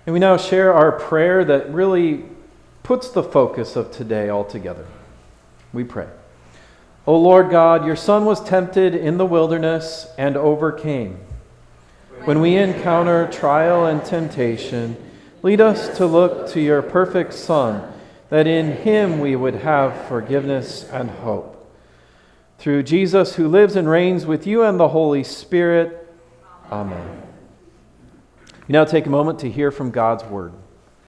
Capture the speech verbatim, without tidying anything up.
And we now share our prayer that really puts the focus of today all together. We pray. O Lord God, your Son was tempted in the wilderness and overcame. When we encounter trial and temptation, lead us to look to your perfect Son, that in him we would have forgiveness and hope. Through Jesus, who lives and reigns with you and the Holy Spirit. Amen. We now take a moment to hear from God's word.